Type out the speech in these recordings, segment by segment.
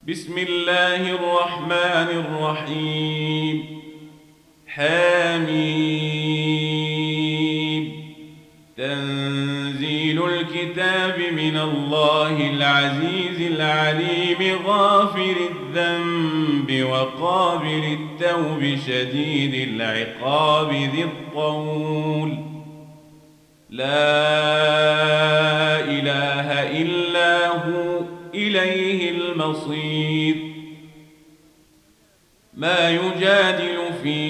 بسم الله الرحمن الرحيم. حميم. تنزيل الكتاب من الله العزيز العليم غافر الذنب وقابل التوب شديد العقاب ذي الطول. لا إله إلا هو إليه المصير. ما يجادل في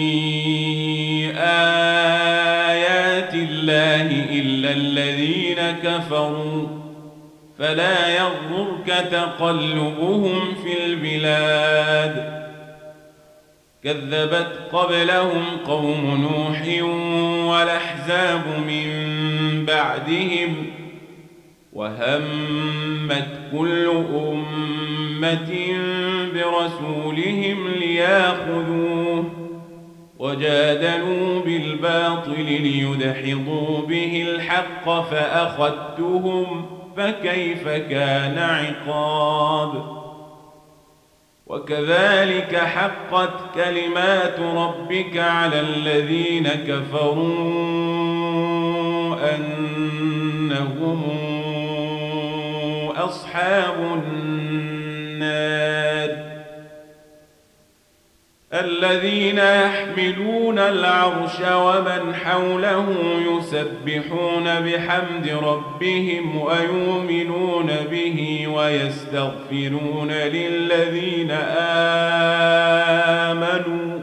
آيات الله إلا الذين كفروا فلا يغررك تقلبهم في البلاد. كذبت قبلهم قوم نوح والأحزاب من بعدهم وهمت كل أمة برسولهم ليأخذوه وجادلوا بالباطل ليدحضوا به الحق فأخذتهم فكيف كان عقاب. وكذلك حقت كلمات ربك على الذين كفروا أنهم أصحاب النار. الذين يحملون العرش ومن حوله يسبحون بحمد ربهم ويؤمنون به ويستغفرون للذين آمنوا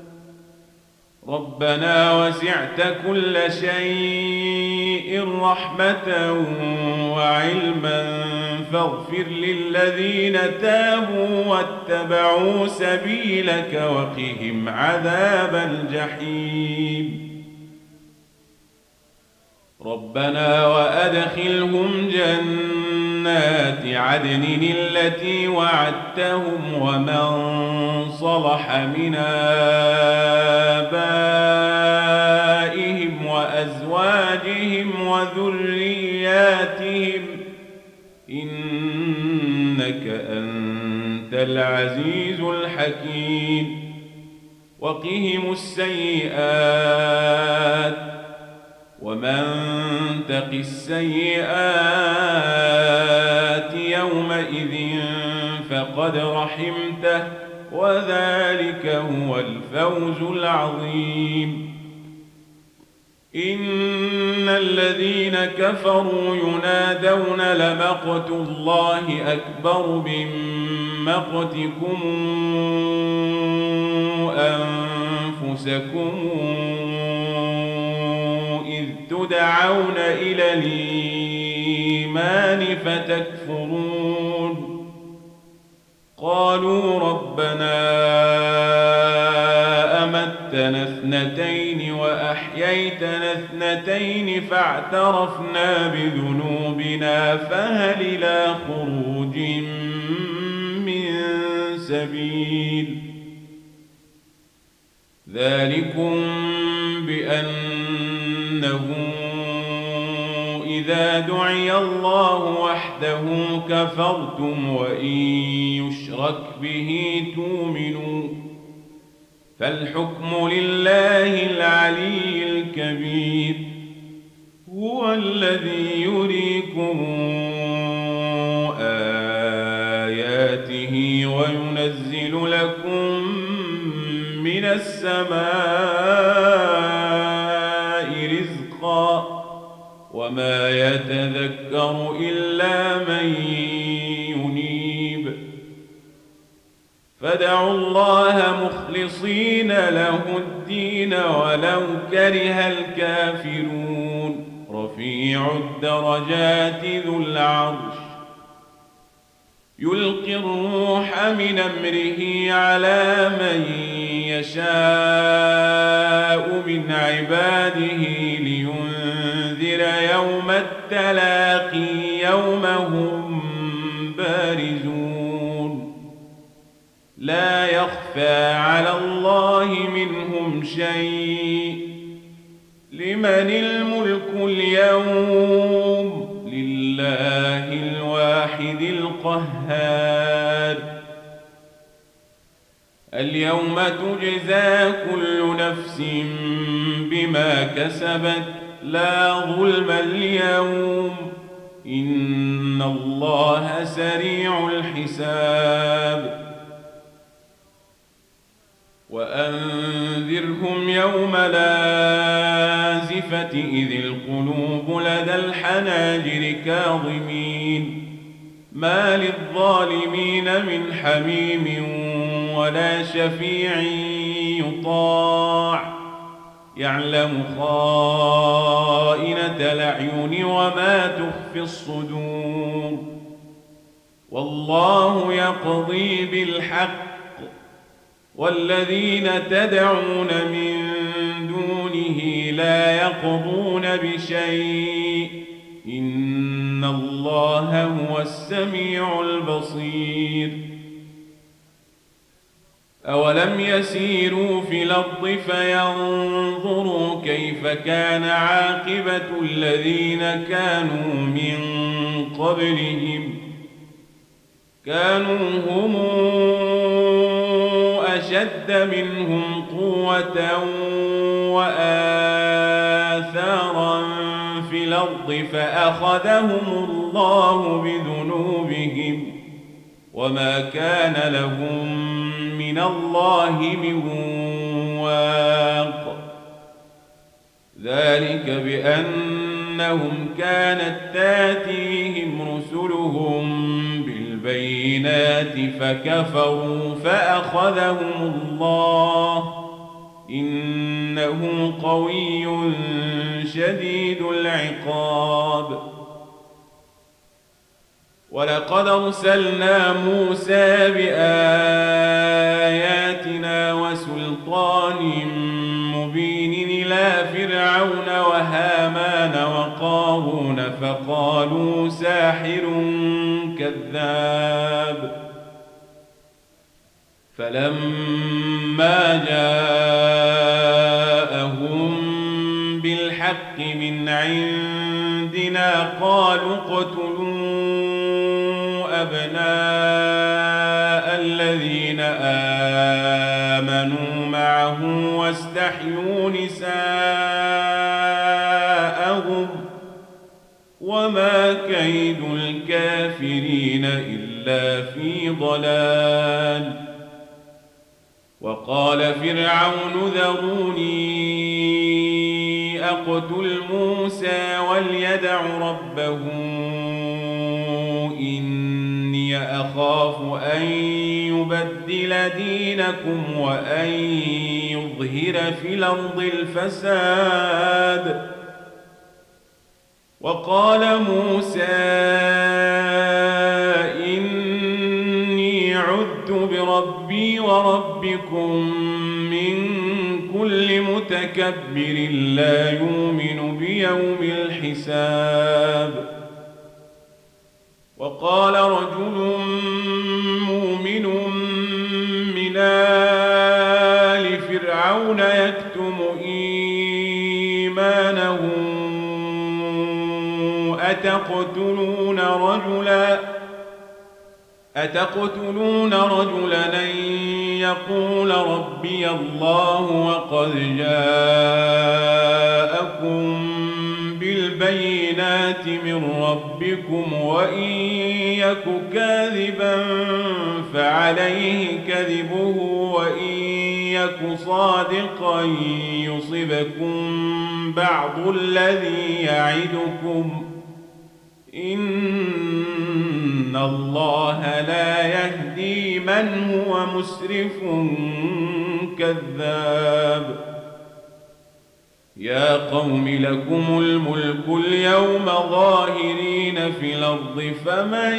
ربنا وسعت كل شيء رحمة وعلما فاغفر للذين تابوا واتبعوا سبيلك وقهم عذاب الجحيم. ربنا وأدخلهم جنات عدن التي وعدتهم ومن صلح من آبائهم وأزواجهم وذرياتهم إنك أنت العزيز الحكيم. وقهم السيئات ومن تق السيئات يومئذ فقد رحمته وذلك هو الفوز العظيم. إن الذين كفروا ينادون لمقت الله أكبر من مقتكم أنفسكم إذ تدعون إلى الإيمان فتكفرون. قالوا ربنا أمتنا اثنتين وأحييتنا اثنتين فاعترفنا بذنوبنا فهل إلى خروج من سبيل. ذلكم بأنه إذا دعي الله وحده كفرتم وإن يشرك به تؤمنوا فالحكم لله العلي الكبير. هو الذي يريكم آياته وينزل لكم من السماء رزقا وما يتذكر إلا من ينيب. فادعوا الله مخلصين له الدين ولو كره الكافرون. رفيع الدرجات ذو العرش يلقي الروح من أمره على من يشاء من عباده لينذر يوم التلاقي يوم هم بارزون. لا يخفى على الله منهم شيء. لمن الملك اليوم؟ لله الواحد القهار. اليوم تجزى كل نفس بما كسبت لا ظلم اليوم إن الله سريع الحساب وأنذرهم يوم الآزفة إذ القلوب لدى الحناجر كاظمين ما للظالمين من حميم ولا شفيع يطاع يعلم خائنة الأعين وما تخفي الصدور والله يقضي بالحق والذين تدعون من دونه لا يقضون بشيء إن الله هو السميع البصير أولم يسيروا في الأرض فينظروا كيف كان عاقبة الذين كانوا من قبلهم كانوا هم أشد منهم قوة وآثارا في الأرض فأخذهم الله بذنوبهم وما كان لهم من الله من واق ذلك بأنهم كانت تاتيهم رسلهم بالبينات فكفروا فأخذهم الله إنه قوي شديد العقاب ولقد أرسلنا موسى بآياتنا وسلطان مبين إلى فرعون وهامان وقارون فقالوا ساحر كذاب فلما جاءهم بالحق من عندنا قالوا اقتلوا أبناء الذين آمنوا معه واستحيوا نساءهم وما كيد الكافرين إلا في ضلال وقال فرعون ذروني أقتل موسى وليدع ربه إني أخاف أن يبدل دينكم وأن يظهر في الأرض الفساد وقال موسى إني عذت بربي وربكم من كل متكبر لا يؤمن بيوم الحساب وقال رجل مؤمن من آل فرعون يكتم إيمانه أتقتلون رجلا أن يقول ربي الله وقد جاءكم بالبينات من ربكم وإن يك كاذبا فعليه كذبه وإن يك صادقا يصبكم بعض الذي يعدكم إن الله لا يهدي من هو مسرف كذاب يا قوم لكم الملك اليوم ظاهرين في الأرض فمن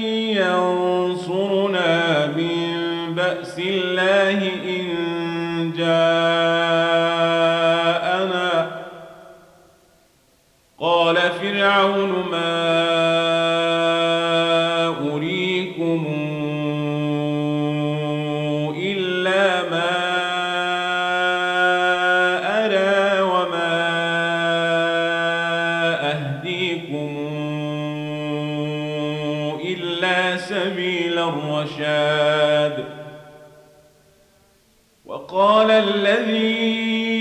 ينصرنا من بأس الله إن جاءنا قال فرعون ما أريكم إلا ما أرى وما أهديكم إلا سبيل الرشاد وقال الذي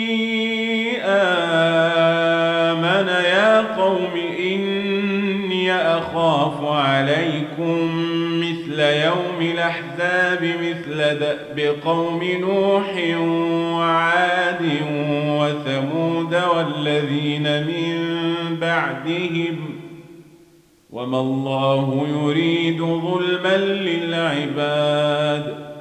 آمن يا قوم إني أخاف عليكم مثل يوم الأحزاب مثل دأب قوم نوح وعاد وثمود والذين من بعدهم وما الله يريد ظلما للعباد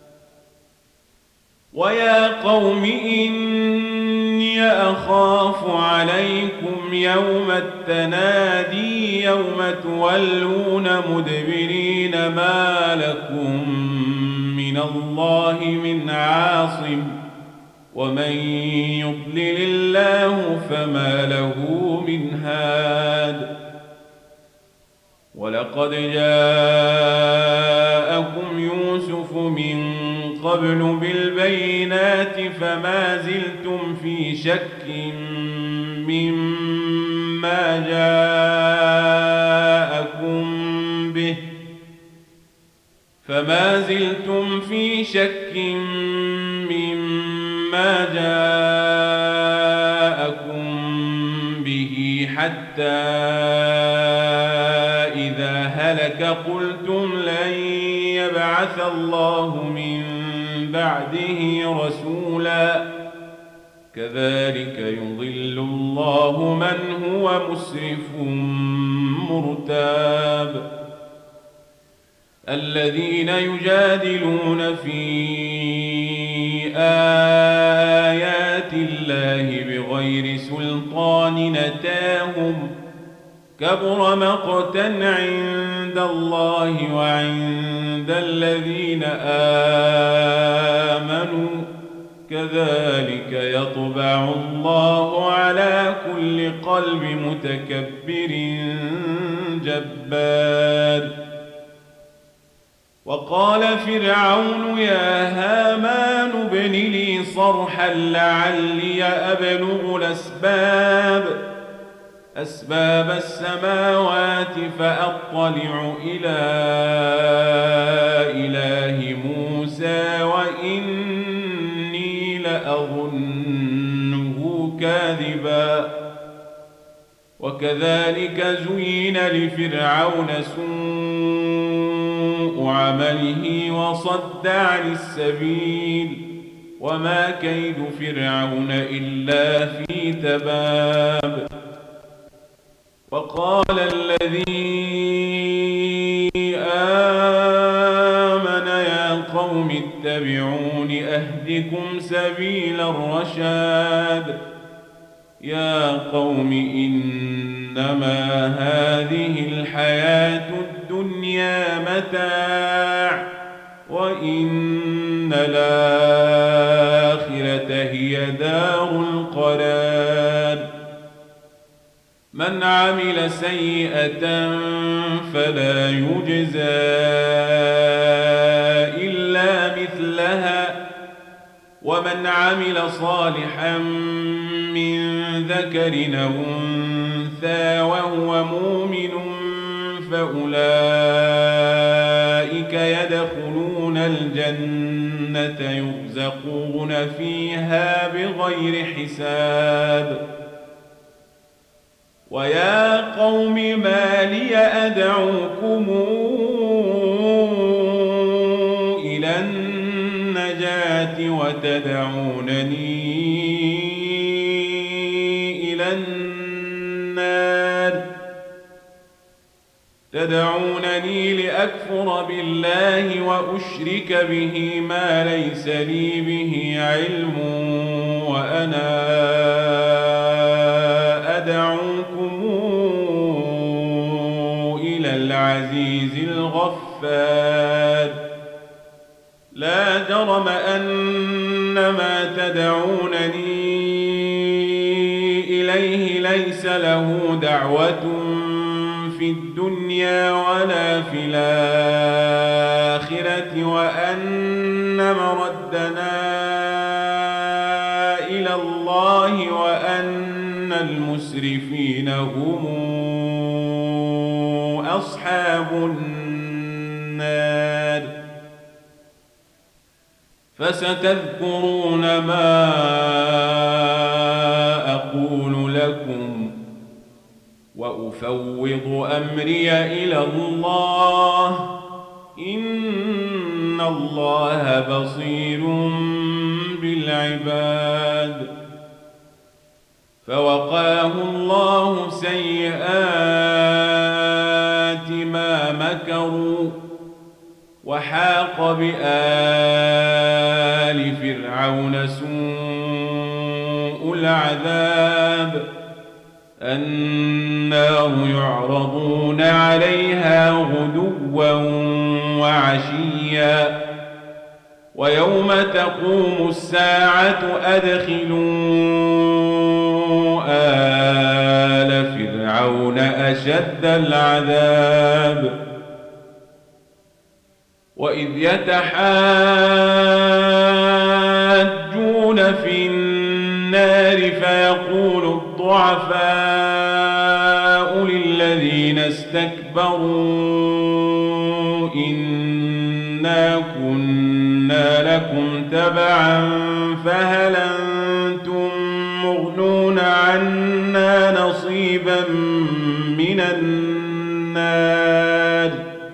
ويا قوم إني أخاف عليكم يوم التنادي يوم تولون مدبرين ما لكم من الله من عاصم ومن يضلل الله فما له من هاد ولقد جاءكم يوسف من قبل بالبينات فما زلتم في شك مما جاءكم به حتى إذا هلك قلتم لن يبعث الله من بعده رسولا كذلك يضل الله من هو مسرف مرتاب الذين يجادلون في آيات الله بغير سلطان أتاهم كبر مقتا عند الله وعند الذين آمنوا كذلك يطبع الله على كل قلب متكبر جبار وقال فرعون يا هامان ابن لي صرحا لعلي أبلغ أسباب السماوات فأطلع إلى إله موسى وإني لأظنه كاذبا وكذلك زين لفرعون سوء عمله وصد عن السبيل وما كيد فرعون إلا في تباب وقال الذي آمن يا قوم اتبعون أهدكم سبيل الرشاد يا قوم إنما هذه الحياة الدنيا متاع وإن الآخرة هي دار القرار من عمل سيئة فلا يجزى إلا مثلها ومن عمل صالحا من ذكر أو أنثى وهو مؤمن فأولئك يدخلون الجنة يرزقون فيها بغير حساب ويا قوم ما لي أدعوكم إلى النجاة وتدعونني إلى النار تدعونني لأكفر بالله وأشرك به ما ليس لي به علم وأنا أدعوكم إلى العزيز الغفار لا جرم أن ما تدعونني إليه ليس له دعوة في الدنيا ولا في الآخرة وأن مردنا إلى الله وأن المسرفين هم أصحاب النار فستذكرون ما أقول لكم وأفوض أمري إلى الله إن الله بصير بالعباد. فوقاه الله سيئات ما مكروا وحاق بآل فرعون سوء العذاب. النار يعرضون عليها غدوا وعشيا ويوم تقوم الساعة أدخلوا آل فرعون أشد العذاب. وإذ يتحاجون في النار فيقول الضعفاء للذين استكبروا إنا كنا لكم تبعا فهل أنتم مغنون عنا نصيبا من النار.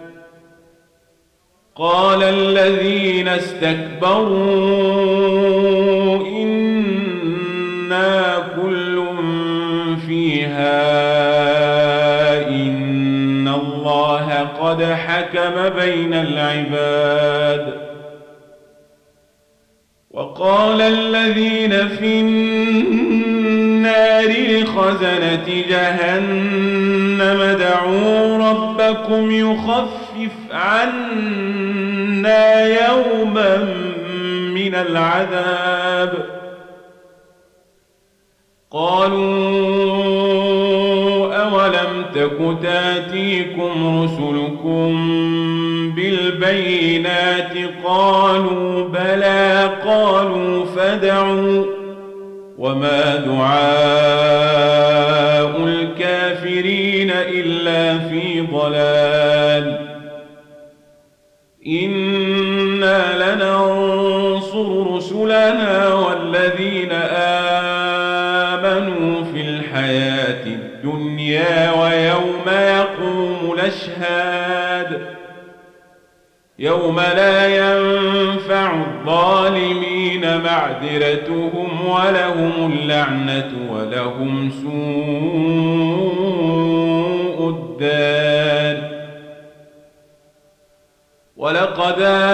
قال الذين استكبروا إنا كل فيها إن الله قد حكم بين العباد. وقال الذين في النار لخزنة جهنم ادعوا ربكم يخفف عنا يوما من العذاب. قالوا أولم تك تاتيكم رسلكم بالبينات قالوا بلى قالوا فادعوا وما دعاء الكافرين إلا في ضلال. إنا لننصر رسلنا والذين آمنوا في الحياة الدنيا ويوم يقوم الأشهاد يوم لا ينفع الظالمين معذرتهم ولهم اللعنة ولهم سوء الدار. ولقد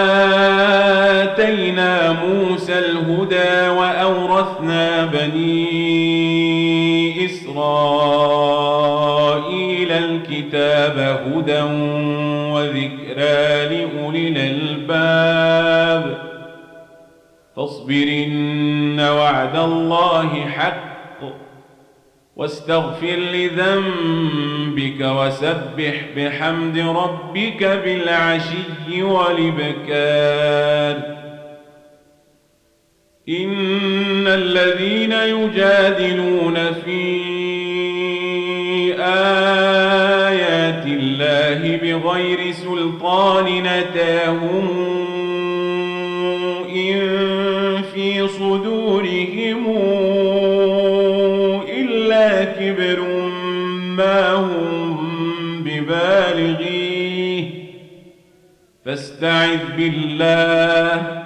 آتينا موسى الهدى وأورثنا بني إسرائيل الكتاب هدى وذكرى لأولي الألباب. فاصبر إن وعد الله حق واستغفر لذنبك وسبح بحمد ربك بالعشي والإبكار. إن الذين يجادلون في آيات الله بغير سلطان أتاهم إن في صدورهم إلا كبر ما هم ببالغيه فاستعذ بالله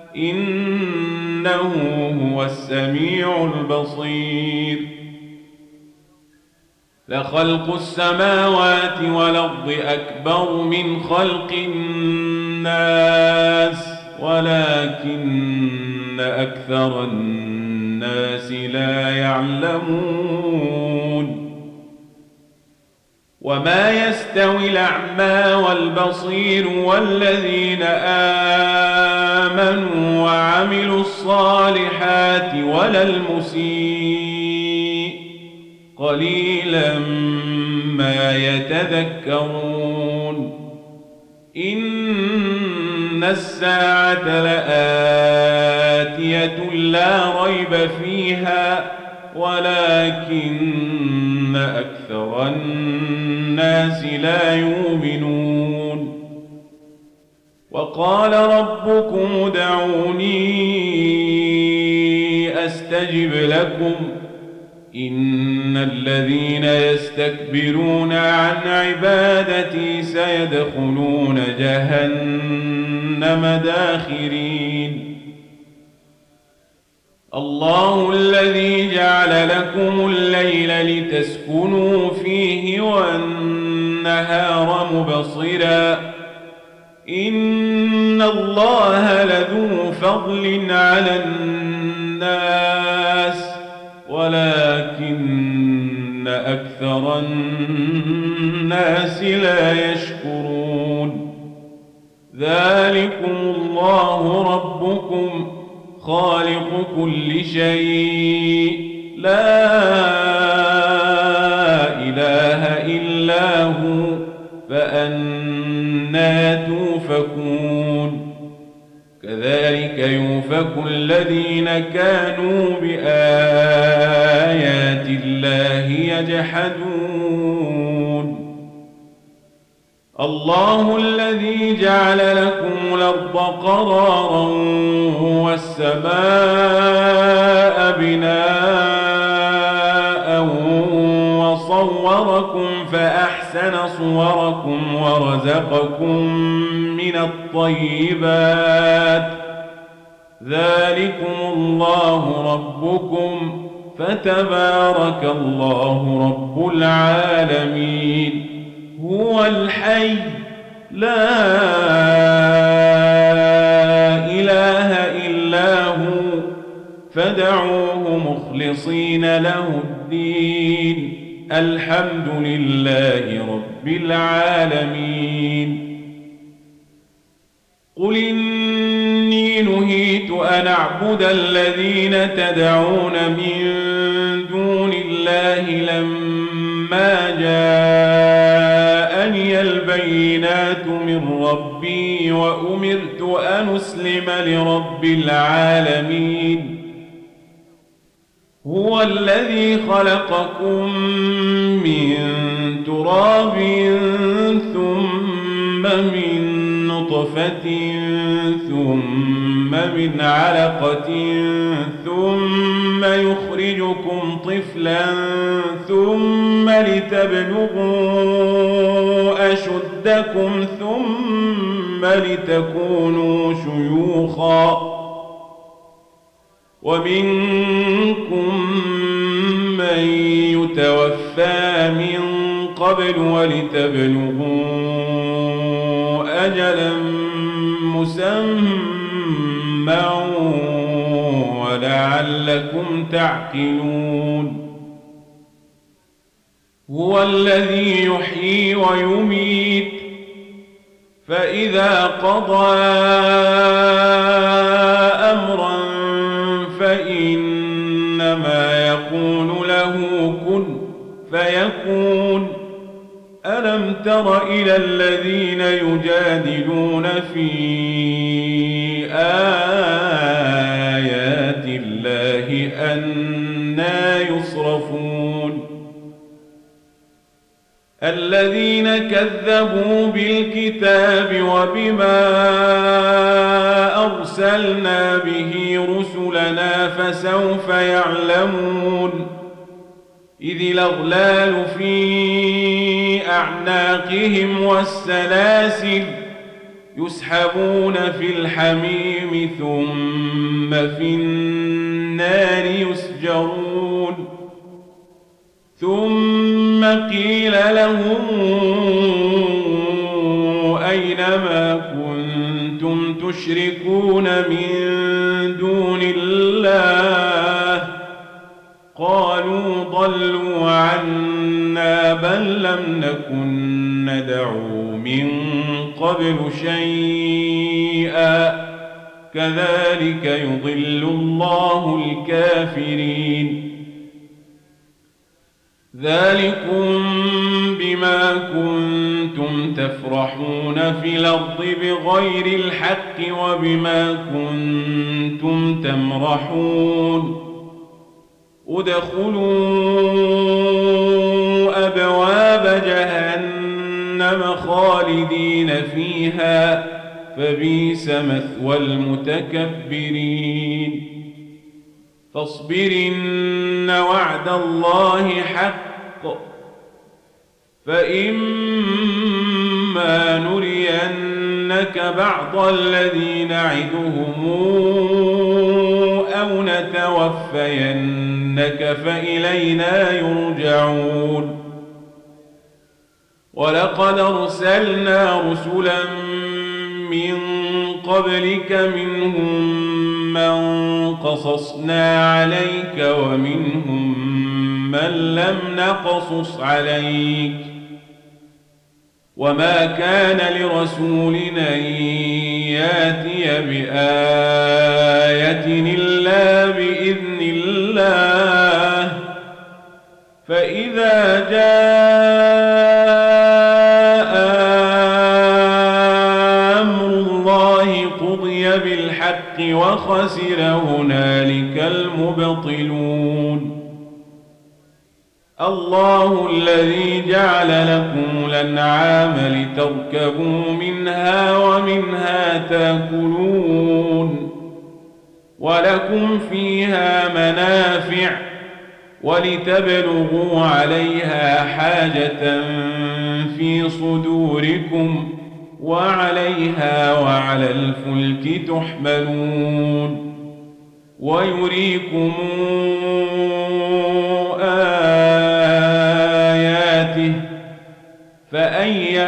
إنه هو السميع البصير. لخلق السماوات والأرض أكبر من خلق الناس ولكن أكثر الناس لا يعلمون. وما يستوي الأعمى والبصير والذين آمنوا وعملوا الصالحات ولا المسيء قليلا ما يتذكرون. إن الساعة لآتية لا ريب فيها ولكن أكثر الناس لا يؤمنون. وقال ربكم ادعوني أستجب لكم إن الذين يستكبرون عن عبادتي سيدخلون جهنم داخرين الله الذي جعل لكم الليل لتسكنوا فيه والنهار مبصرا إن الله لذو فضل على الناس ولكن أكثر الناس لا يشكرون ذلكم الله ربكم خالق كل شيء لا إله إلا هو فأنى توفكون كذلك يؤفك الذين كانوا بآيات الله يجحدون الله الذي جعل لكم الأرض قرارا والسماء بناء وصوركم فأحسن صوركم ورزقكم من الطيبات ذلكم الله ربكم فتبارك الله رب العالمين هو الحي لا إله إلا هو فادعوه مخلصين له الدين الحمد لله رب العالمين قل إني نهيت أن أعبد الذين تدعون من دون الله لما جاءني البينات من ربي وأمرت أن أسلم لرب العالمين هو الذي خلقكم من تراب ثم من نطفة ثم من علقة ثم يخرجكم طفلا ثم لتبلغوا أشدكم ثم لتكونوا شيوخا ومنكم من يتوفى من قبل ولتبلغوا أجلا مسمى ولعلكم تعقلون هو الذي يحيي ويميت فإذا قضى أمرا فإنما يقول له كن فيكون ألم تر إلى الذين يجادلون في آيات الله أنى يصرفون الذين كذبوا بالكتاب وبما أرسلنا به رسلنا فسوف يعلمون إذ الأغلال في أعناقهم والسلاسل يسحبون في الحميم ثم في النار يسجرون ثم قيل لهم أين ما كنتم تشركون من دون الله قالوا ضلوا عنا بل لم نكن ندعو من قبل شيئا كذلك يضل الله الكافرين ذلكم بما كنتم تفرحون في الأرض بغير الحق وبما كنتم تمرحون ادخلوا أبواب جهنم خالدين فيها فبئس مثوى المتكبرين فاصبر إن وعد الله حق فإما نرينك بعض الذي نعدهم أو نتوفينك فإلينا يرجعون ولقد أرسلنا رسلا من قبلك منهم من قصصنا عليك ومنهم من لم نقصص عليك وما كان لرسول أن ياتي بآية إلا بإذن الله فإذا جاء أمر الله قضي بالحق وخسر هنالك المبطلون الله الذي جعل لكم الأنعام لتركبوا منها ومنها تأكلون ولكم فيها منافع ولتبلغوا عليها حاجة في صدوركم وعليها وعلى الفلك تحملون ويريكم آياته فأي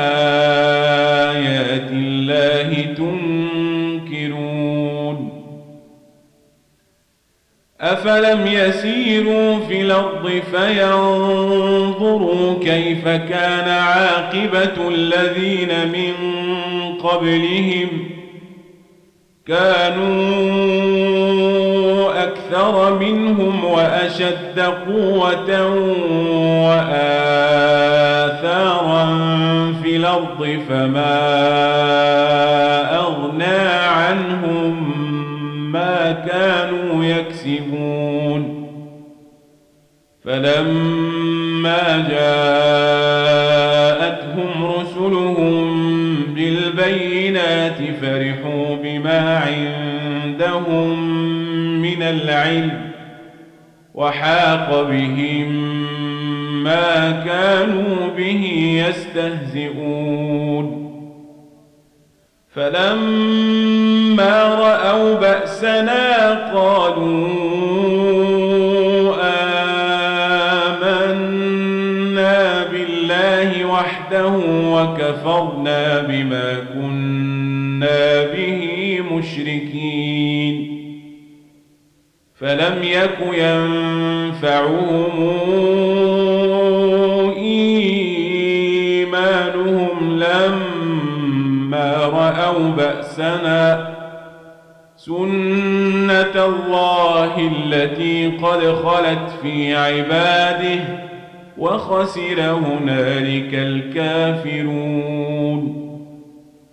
آيات الله تنكرون أفلم يسيروا في الأرض فينظروا كيف كان عاقبة الذين من قبلهم كانوا أكثر منهم وأشد قوة وآثارا في الأرض فما أغنى عنهم ما كانوا يكسبون فلما جاءتهم رسلهم بالبينات فرحوا بما عندهم من العلم وحاق بهم ما كانوا به يستهزئون فلما رأوا بأسنا قالوا آمنا بالله وحده وكفرنا بما كنا به مشركين فلم يك ينفعهم إيمانهم لما رأوا بأسنا سنة الله التي قد خلت في عباده وخسر هنالك الكافرون